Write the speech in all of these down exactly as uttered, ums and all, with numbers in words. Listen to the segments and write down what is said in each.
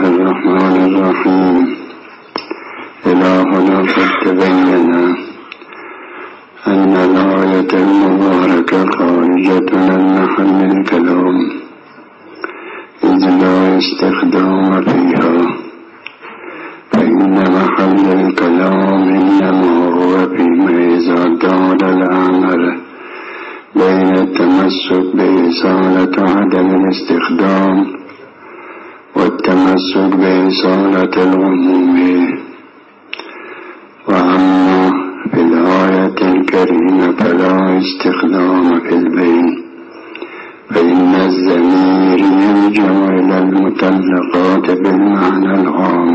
الله الرحمن الرحيم. إلهنا قد تبين أن الآية المباركة خارجة عن محل الكلام، إذ لا استخدام فيها، فإن محل الكلام إنما هو فيما إذا دار الأمر بين التمسك بإصالة عدم الاستخدام والتمسك بإصالة العموم. وأما في الآية الكريمة فلا استخدام في البين، فإن الضمير يرجع إلى المطلقات بالمعنى العام،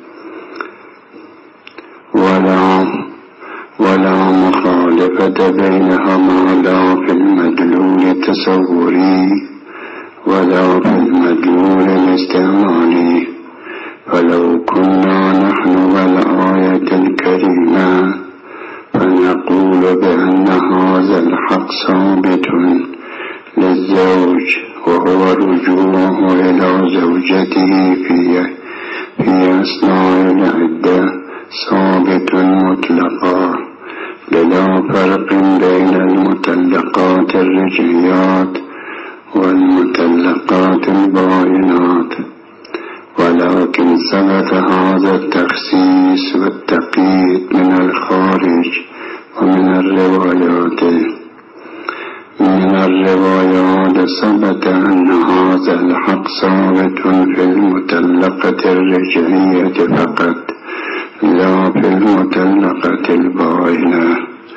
ولا ولا مخالفة بينهما لا في المدلول التصوري ولا في المدلول الاستعمالي. فلو كنا نحن والآية الكريمة فنقول بأن هذا الحق ثابت للزوج، وهو رجوعه إلى زوجته في في أثناء العدة ثابت مطلقا، بلا فرق بين المطلقات الرجعيات والمطلقات البائنات. ولكن ثبت هذا التخصيص والتقييد من الخارج ومن الروايات. من الروايات ثبت أن هذا الحق ثابت في المطلقة الرجعية فقط، لا في المطلقة البائنة.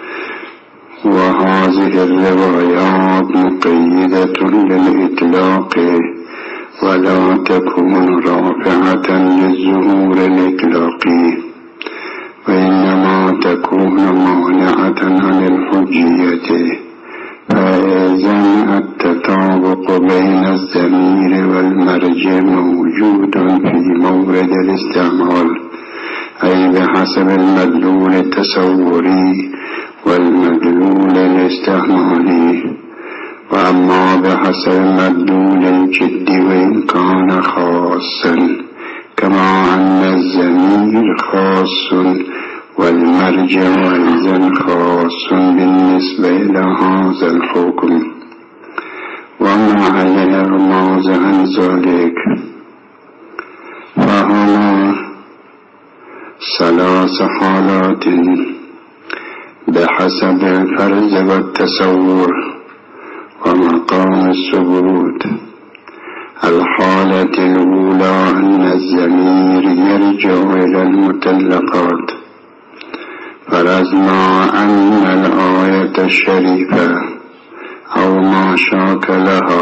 وهذه الروايات مقيدة للإطلاق ولا تكون رافعة للظهور الإطلاقي، وإنما تكون مانعة عن الحجية. فإذن التطابق بين الضمير والمرجع موجود في مورد الاستعمال، أي بحسب المدلول التصوري والمدلول الاستعمالي. وأما بحسب المدلول الجدي وإن كان خاصا، كما أن الضمير خاص والمرجع أيضا خاص بالنسبة إلى هذا الحكم. وما على الرماز عن ذلك فهما ثلاث حالات بحسب الفرض والتصور ومقام الثبوت. الحالة الأولى أن الضمير يرجع إلى المطلقات، فرضنا أن الآية الشريفة أو ما شاكلها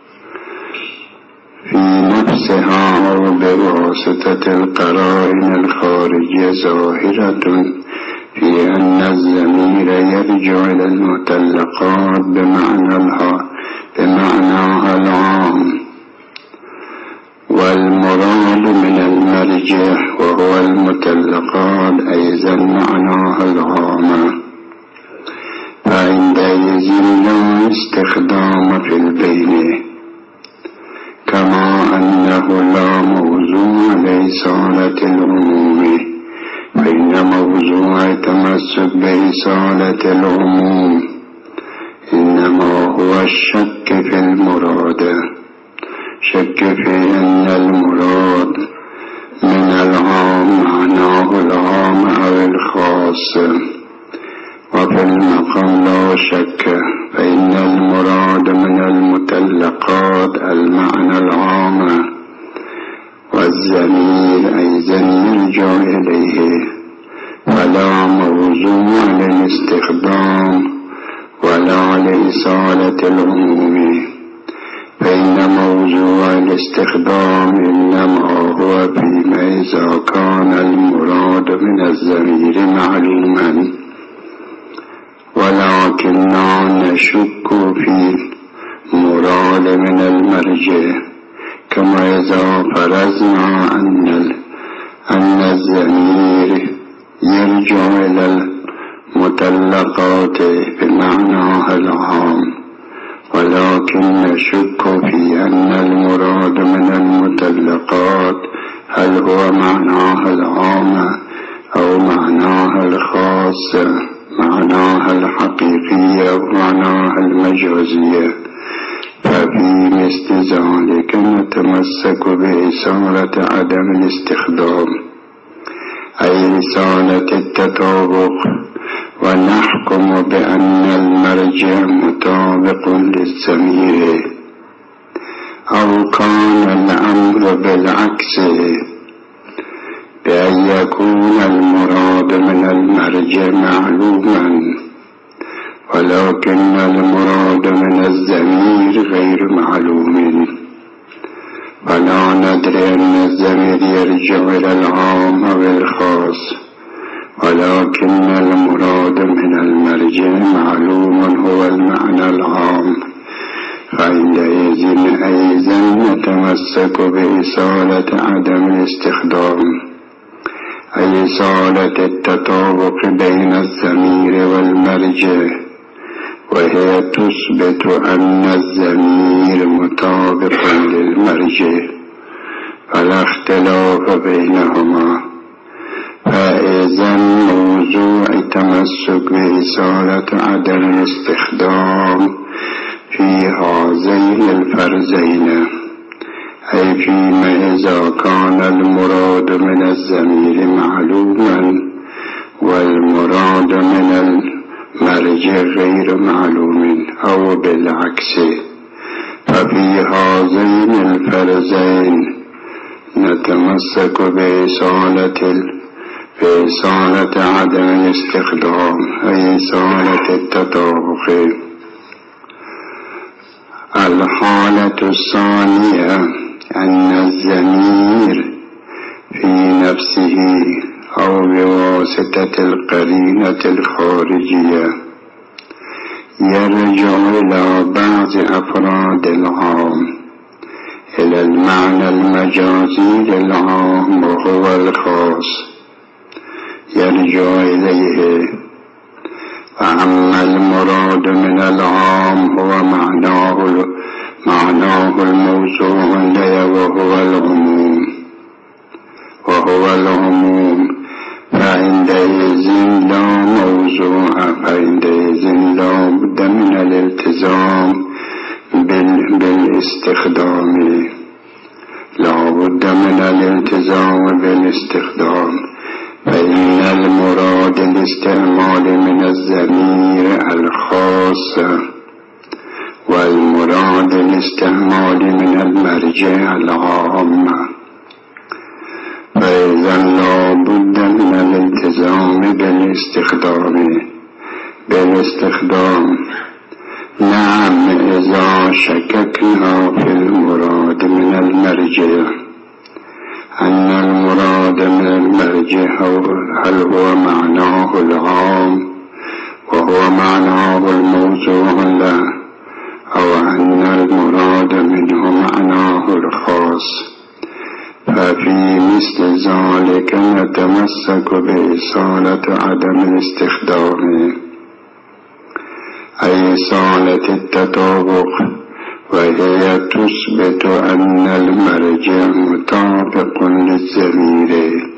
في نفسها أو بواسطة القرائن الخارجية ظاهرة في أن الضمير يرجع إلى المطلقات بمعناها بمعناها العام، والمراد من المرجع وهو المطلقات أيضا معناها العام. فعندئذ لا استخدام في البين، كما أنه لا موضوع لإصالة العموم، فإن موضوع التمسك بإصالة العموم إنما هو الشك في المراد، شك في أن المراد من العام معناه العام أو الخاص. وفي المقام لا شك، فإن المراد من المطلقات المعنى العام، والضمير أيضا يرجع إليه، فلا موضوع للاستخدام ولا لإصالة العموم. فإن موضوع الاستخدام إنما هو فيما إذا كان المراد من الضمير معلوما، ولكننا نشك في المراد من المرجع، كما إذا فرضنا أن أن الضمير يرجع إلى المطلقات بمعناها العام، ولكن نشك في أن المراد من المطلقات هل هو معناه العام أو معناه الخاص، معناه الحقيقي أو معناه المجازي. ففي مثل ذلك نتمسك بإصالة عدم الاستخدام، أي إصالة التطابق، ونحكم بأن المرجع مطابق للضمير. أو كان الأمر بالعكس، بأن يكون المراد من المرجع معلوما، ولكن المراد من الضمير غير معلوم، ولا ندري أن الضمير يرجع إلى العام أو الخاص، ولكن المراد من المرجع معلوم هو المعنى العام. فعندئذ أيضا نتمسك بإصالة عدم الاستخدام، أي إصالة التطابق بين الضمير والمرجع، وهي تثبت أن الضمير مطابق للمرجع فلا اختلاف بينهما. فإذا موضوع التمسك بإصالة عدم الاستخدام في هذين الفرزين، أي فيما إذا كان المراد من الضمير معلوما والمراد من المرجع غير معلوم، أو بالعكس. ففي هذين الفرزين نتمسك بإصالة بإصالة عدم الاستخدام، أي إصالة التطابق. الحالة الثانية أن الضمير في نفسه أو بواسطة القرينة الخارجية يرجع إلى بعض أفراد العام، إلى المعنى المجازي للعام وهو الخاص، يرجع إليه. فأما المراد من العام هو معناه معناه الموضوع له وهو العموم وهو العموم فعندئذ لا موضوع فعندئذ لا بد من الالتزام بالاستخدام لا بد من الالتزام بالاستخدام فإن المراد الاستعمال من الضمير الخاص، والمراد الاستعمال من المرجع العام. فإذا لا بد من الالتزام بالاستخدام بالاستخدام نعم إذا شككنا في المراد من المرجع أن المراد من المرجع هل هو معناه العام وهو معناه الموضوع له، أو أن المراد منه معناه الخاص. ففي مثل ذلك نتمسك بإصالة عدم الاستخدام، أي إصالة التطابق، وهي تثبت أن المرجع مطابق للضمير،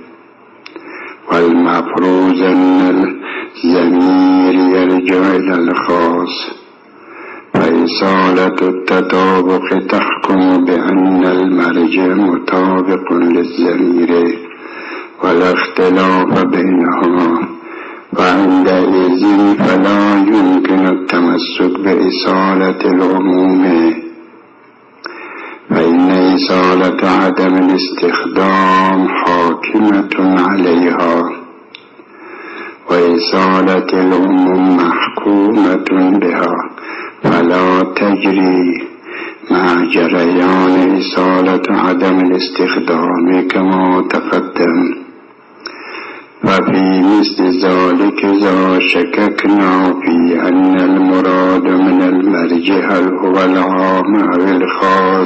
والمفروض أن الضمير يرجع إلى الخاص. فإصالة التطابق تحكم بأن المرجع مطابق للضمير ولا اختلاف بينهما، وعندئذ فلا يمكن التمسك بإصالة العموم، فإن إصالة عدم الاستخدام حاكمة عليها، وإصالة العموم محكومة بها، فلا تجري مع جريان إصالة عدم الاستخدام كما تقدم. ففي مثل ذلك إذا شككنا في أن المراد من المرجع هل هو العام أو الخاص،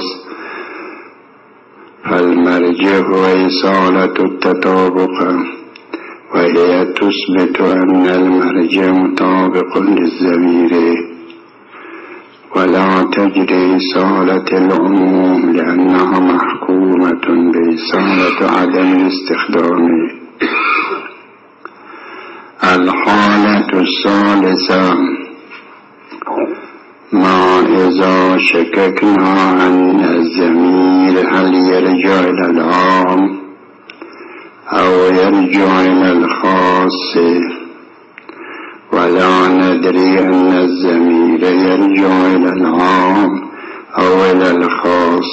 فالمرجع هو إصالة التطابق، وهي تثبت أن المرجع مطابق للضمير، ولا تجري إصالة العموم لأنها محكومة بإصالة عدم الاستخدام. الحالة الثالثة ما إذا شككنا أن الضمير هل يرجع إلى العام أو يرجع إلى الخاص، ولا ندري أن الضمير يرجع إلى العام أو إلى الخاص،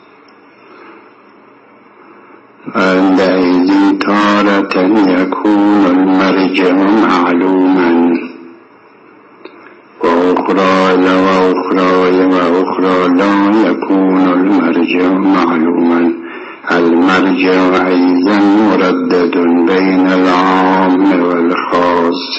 فعندئذ تارة يكون المرجع معلوما وأخرى لا وأخرى وأخرى لا يكون المرجع معلوما. المرجع أيضا مردد بين العام والخاص.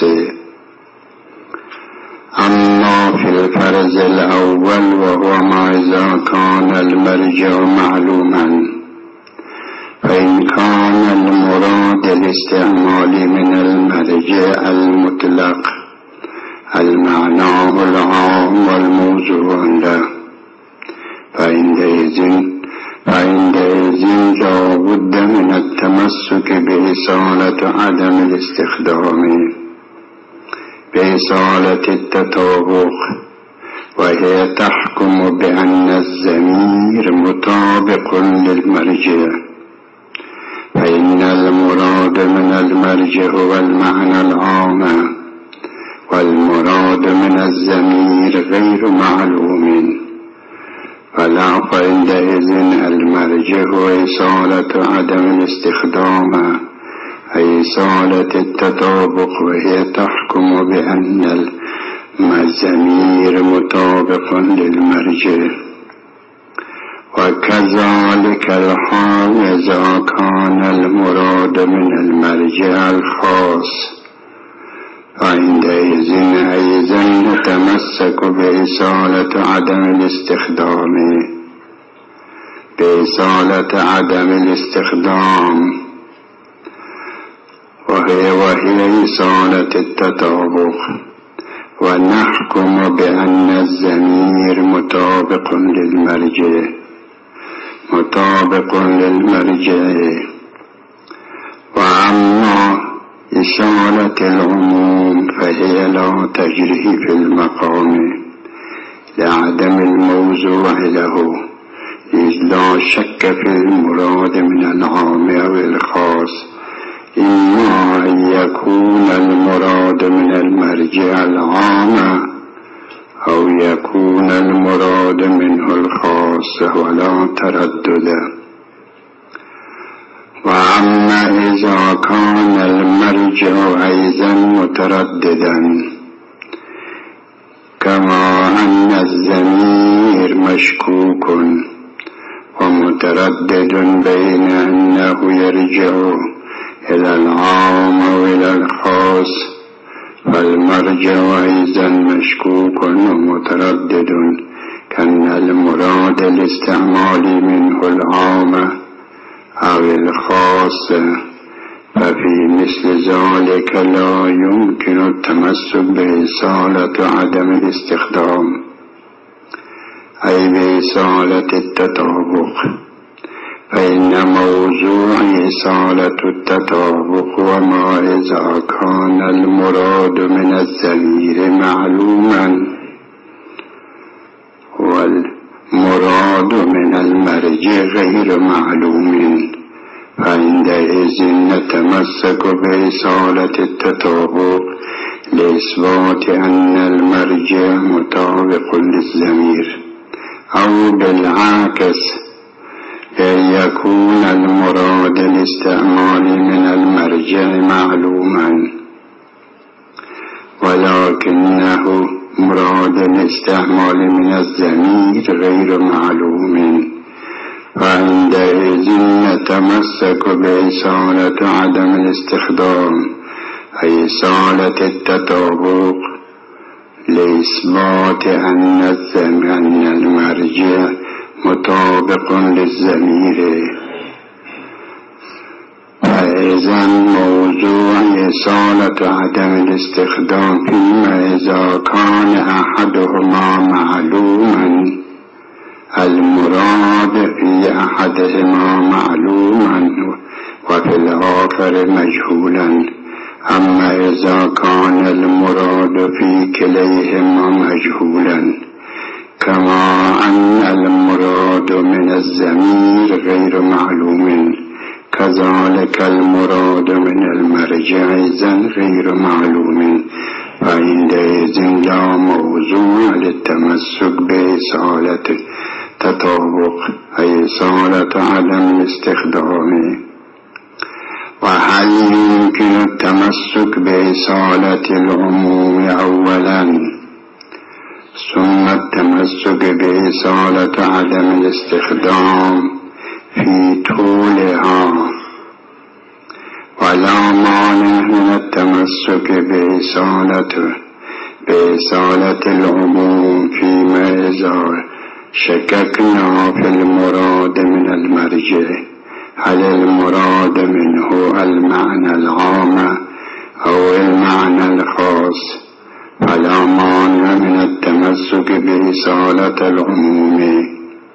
أما في الفرض الأول وهو ما إذا كان المرجع معلوما، فإن كان المراد الاستعمال من المرجع المطلق المعنى العام والموضوع له، فعندئذ فعندئذ لا بد من التمسك بإصالة عدم الاستخدام بإصالة التطابق، وهي تحكم بأن الضمير مطابق للمرجع، فإن المراد من المرجع هو المعنى العام، والمراد من الضمير غير معلوم، فلا فعندئذ المرجع هو إصالة عدم الاستخدام أي إصالة التطابق، وهي تحكم بأن الضمير مطابق للمرجع. وكذلك الحال إذا كان المراد من المرجع الخاص، فعندئذ أيضا نتمسك بإصالة عدم الاستخدام بإصالة عدم الاستخدام وهي وهي إصالة التطابق، ونحكم بأن الضمير مطابق للمرجع مطابق للمرجع. وأما إصالة العموم فهي لا تجري في المقام لعدم الموضوع له، إذ لا شك في المراد من العام أو الخاص، إما أن يكون المراد من المرجع العام أو يكون المراد منه الخاص، ولا تردد. وأما إذا كان المرجع أيضا مترددا، كما أن الضمير مشكوك ومتردد بين أنه يرجع إلى العام أو إلى الخاص، فالمرجع أيضا مشكوك ومتردد، كأن المراد الاستعمال منه العام أو الخاص، ففي مثل ذلك لا يمكن التمسك بإصالة عدم الاستخدام أي بإصالة التطابق، فإن موضوع إصالة التطابق وما إذا كان المراد من الضمير معلوما والمراد من المرجع غير معلوم، فعندئذ نتمسك بإصالة التطابق لإثبات أن المرجع مطابق للضمير، أو بالعكس أن يكون المراد الاستعمال من المرجع معلوما ولكنه مراد الاستعمال من الضمير غير معلوم، فعندئذ نتمسك بإصالة عدم الاستخدام أي إصالة التطابق لإثبات أن أن المرجع مطابق للضمير، فإذا موضوع إصالة عدم الاستخدام فيما إذا كان أحدهما معلوما المراد في أحدهما معلوما وفي الآخر مجهولا. أما إذا كان المراد في كليهما مجهولا كما أن المراد من الضمير غير معلوم كذلك المراد من المرجع إذن غير معلوم، فعندئذ لا موضوع للتمسك بإصالة التطابق أي إصالة عدم الاستخدام. وهل يمكن التمسك بإصالة العموم أولا ثم التمسك بإصالة عدم الاستخدام في طولها؟ ولا مانع من التمسك بإصالة بإصالة العموم فيما إذا شككنا في المراد من المرجع، هل المراد منه المعنى العام أو المعنى الخاص، فلا مانع من التمسك بإصالة العموم.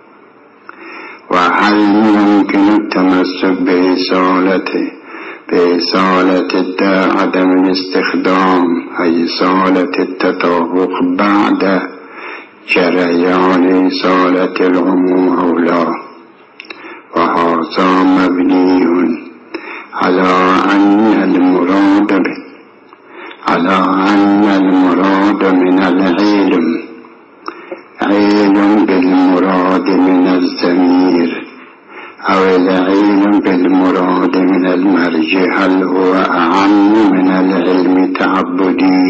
وهل يمكن التمسك بإصالة بإصالة عدم الاستخدام أي إصالة التطابق بعد جريان إصالة العموم أو لا؟ وهذا مبني على أن المراد على أن المراد من العلم علم بالمراد من الضمير أو العلم بالمراد من المرجع هل هو أعم من العلم التعبدي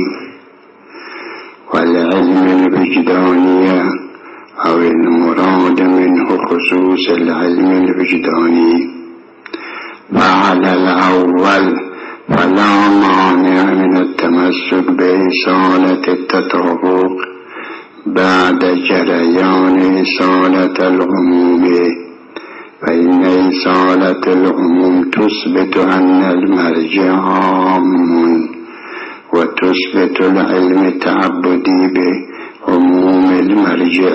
والعلم الوجداني أو المراد منه خصوص العلم الوجداني؟ فعلى الأول فلا مانع من التمسك بإصالة التطابق بعد جريان إصالة العموم، فإن إصالة العموم تثبت أن المرجع عام وتثبت العلم التعبدي بعموم المرجع.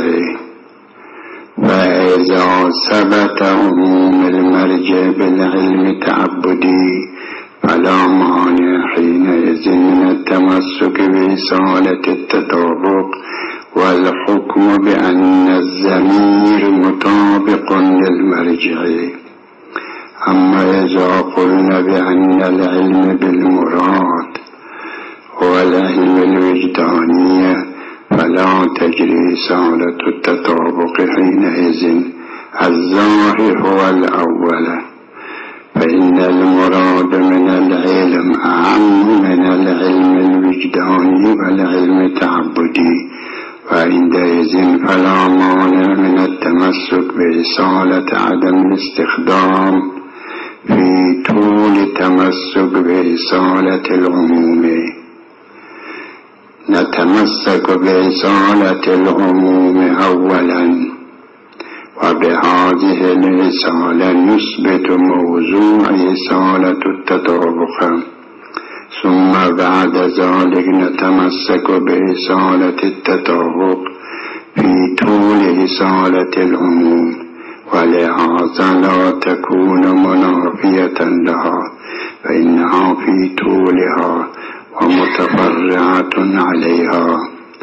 فإذا ثبت عموم المرجع بالعلم التعبدي فلا مانع حينئذ من التمسك بإصالة التطابق والحكم بأن الضمير مطابق للمرجع. أما إذا قلنا بأن العلم بالمراد هو العلم الوجداني فلا تجري إصالة التطابق حينئذ، الظاهر هو الأول، فإن المراد من العلم أعم من العلم الوجداني والعلم التعبدي، وعندئذ فلا مانع من التمسك بإصالة عدم الاستخدام في طول التمسك بإصالة العموم. نتمسك بإصالة العموم أولا، وبهذه الإصالة نثبت موضوع إصالة التطابق، ثم بعد ذلك نتمسك بإصالة التطابق في طول إصالة العموم، ولهذا لا تكون منافية لها، فإنها في طولها ومتفرعة عليها.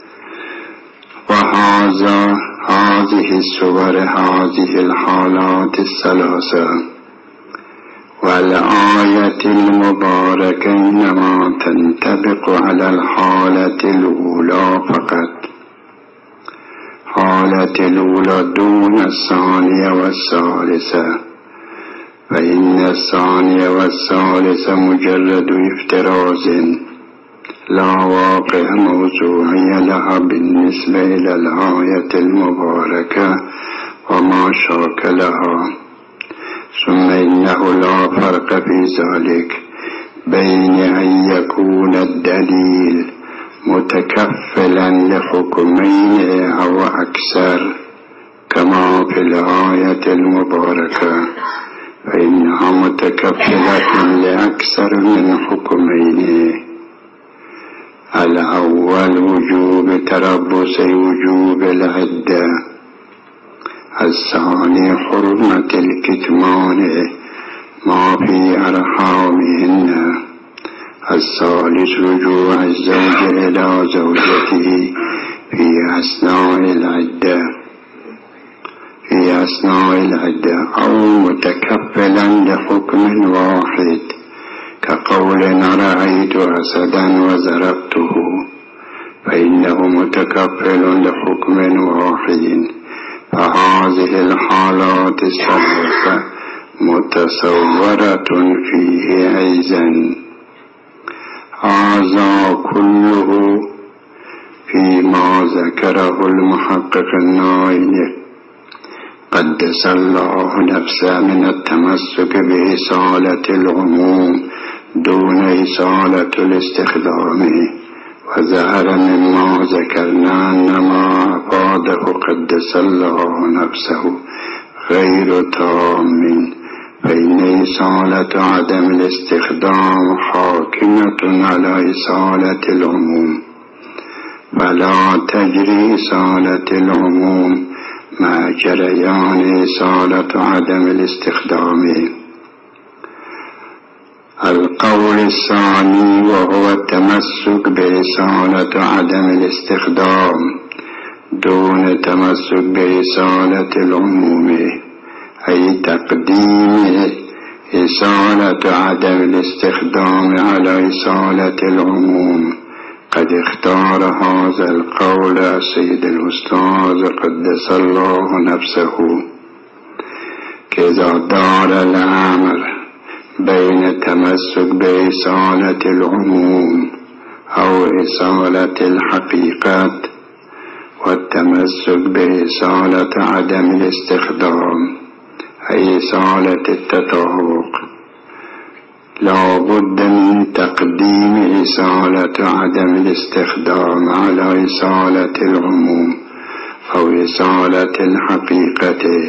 وهذا هذه الصور هذه الحالات الثلاثة والآية المباركة إنما تنطبق على الحالة الأولى فقط، حالة الأولى دون الثانية والثالثة، فإن الثانية والثالثة مجرد افتراض لا واقع موضوعي لها بالنسبة إلى الآية المباركة وما شاكلها. ثم إنه لا فرق في ذلك بين أن يكون الدليل متكفلا لحكمين أو أكثر كما في الآية المباركة، فإنها متكفلة لأكثر من حكمين: الأول وجوب تربص وجوب العدة، الثاني حرمة الكتمان ما في أرحامهن، الثالث رجوع الزوج إلى زوجته في أثناء العدة في أثناء العدة أو متكفلا لحكم واحد، كقول رأيت أسدا وزرقته، فإنه متكفل لحكم واحد. فهذه الحالات الثلاثة متصورة فيه أيضا. هذا كله فيما ذكره المحقق النائل قدس الله نفسه من التمسك بإصالة العموم دون إصالة الاستخدام، وظهر مما ذكرنا أن ما أفاده قدس الله نفسه غير تام، فإن إصالة عدم الاستخدام حاكمة على إصالة العموم، فلا تجري إصالة العموم مع جريان إصالة عدم الاستخدام. القول الثاني وهو التمسك بإصالة عدم الاستخدام دون تمسك بإصالة العموم، أي تقديم إصالة عدم الاستخدام على إصالة العموم. قد اختار هذا القول السيد الأستاذ قدس الله نفسه، كذا دار الأمر بين التمسك بإصالة العموم أو إصالة الحقيقة والتمسك بإصالة عدم الاستخدام أي إصالة التطابق، لا بد من تقديم إصالة عدم الاستخدام على إصالة العموم أو إصالة الحقيقة.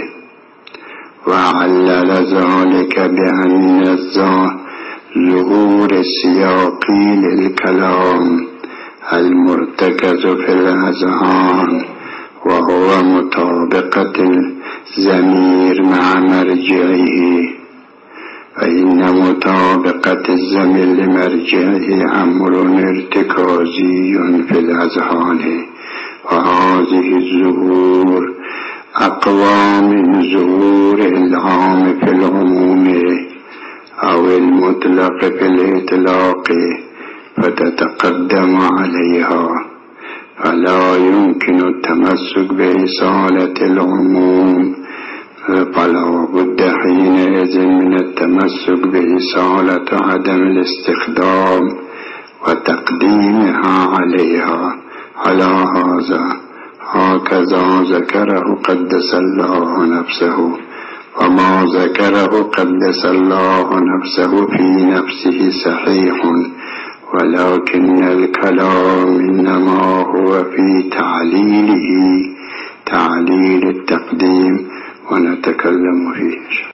وعلل ذلك بأن ظهور السياقي للكلام المرتكز في الأذهان وهو مطابقة الضمير مع مرجعه، فإن مطابقة الضمير لمرجعه أمر ارتكازي في الأذهان، وهذه الظهور أقوى من ظهور العام في العموم أو المطلق في الإطلاق، فتتقدم عليها، فلا يمكن التمسك بإصالة العموم، فلا بد حينئذ من التمسك بإصالة عدم الاستخدام وتقديمها عليها. على هذا هكذا ذكره قدس الله نفسه، وما ذكره قدس الله نفسه في نفسه صحيح، ولكن الكلام إنما هو في تعليله تعليل التقديم، ونتكلم فيه.